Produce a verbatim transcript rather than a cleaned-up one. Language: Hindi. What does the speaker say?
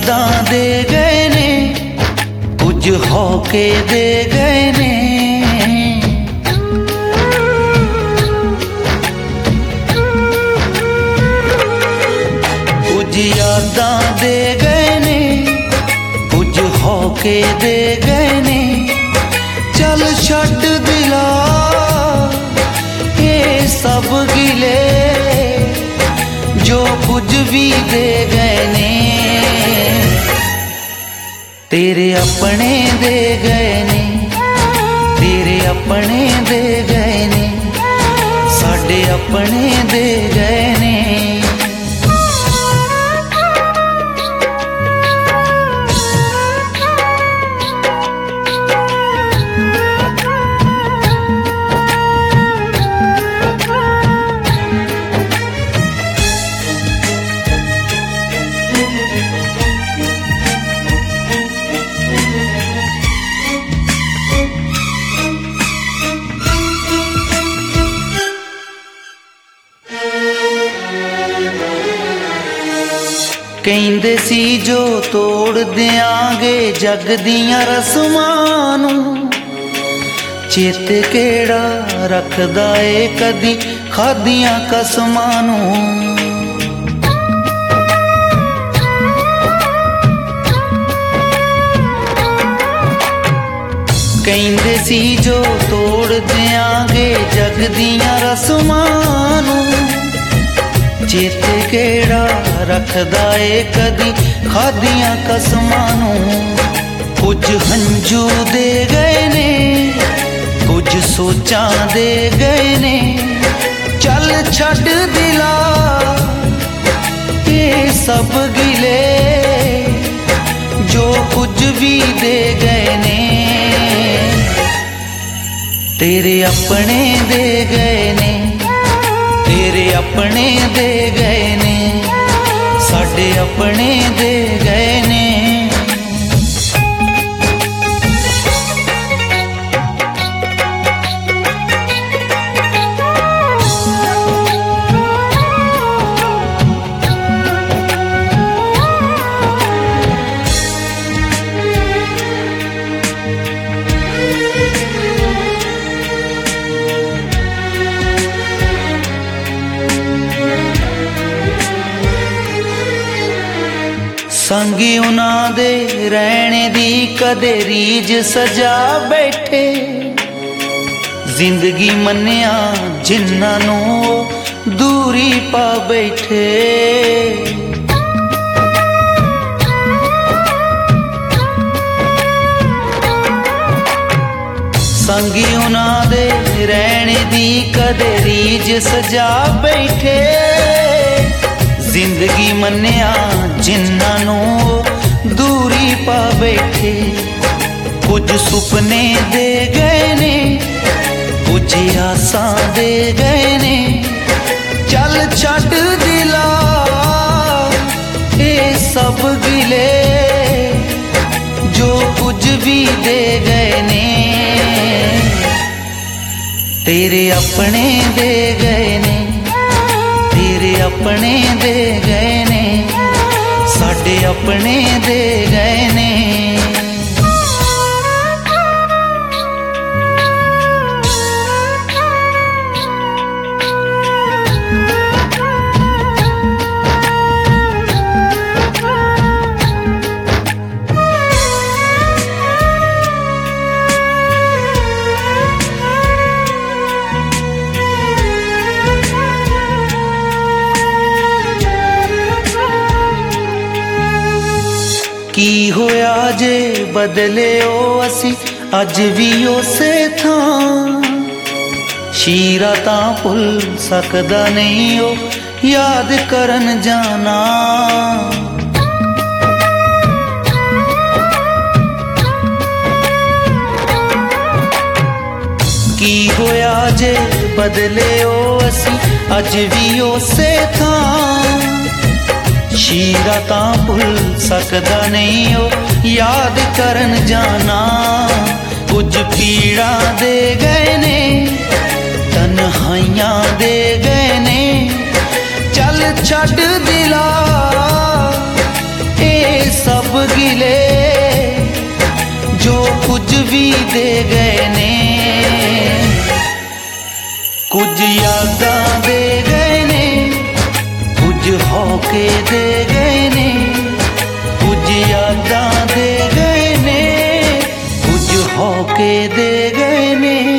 यादां दे गए ने, कुछ होके दे गए ने। कुछ यादां दे गए ने, कुछ होके दे गए ने। चल छड्ड दिला ये सब गिले, जो कुछ भी दे गए ने। तेरे अपने दे गए ने, तेरे अपने दे गए ने, साडे अपने दे गए ने। कहंदे सी जो तोड़ देंगे जग दियां रस्मां नूं, चेते केड़ा रखदा ए कदी खादियां कसमां नूं। कहंदे सी जो तोड़ देंगे जग दियां रस्मां नूं, चेते केड़ा रखदा ए कदी खादियां कसमां नूं। कुछ हंजू दे गए ने, कुछ सोचां दे गए ने। चल छड्ड दिला ये सब गिले, जो कुछ भी दे गए ने। तेरे अपने दे गए ने, तेरे अपने दे गए ने, साडे अपने दे गए ने। संगी उन्हां दे रहने दी कदे रीज सजा बैठे, जिंदगी मन्निया जिन्हां नूं दूरी पा बैठे। संगी उन्हां दे रहने दी कदे रीज सजा बैठे, जिंदगी मन्निया जिन्हां नूं दूरी पा बैठे। कुछ सुपने दे गए ने, कुछ आसां दे गए ने। चल छड्ड दिला ये सब गिले, जो कुछ भी दे गए ने। तेरे अपने दे गए ने, तेरे अपने दे गए ने, साडे अपने दे गए ने। की होया जे बदले ओ असी अज भी उसे थां, शीरा तां भुल सकदा नहीं ओ याद करन जाना। की होया जे बदले ओ असी अज भी उसे थां, शीरा तां भुल सकदा नहीं ओ याद करन जाना। कुछ पीड़ा दे गए ने, तन्हाइयां दे गए ने। चल छड्ड दिला ये सब भी दे गए ने, कुछ यादां दे गए ने, कुछ होके दे गए ने, कुछ यादां दे गए ने, कुछ होके दे गए ने।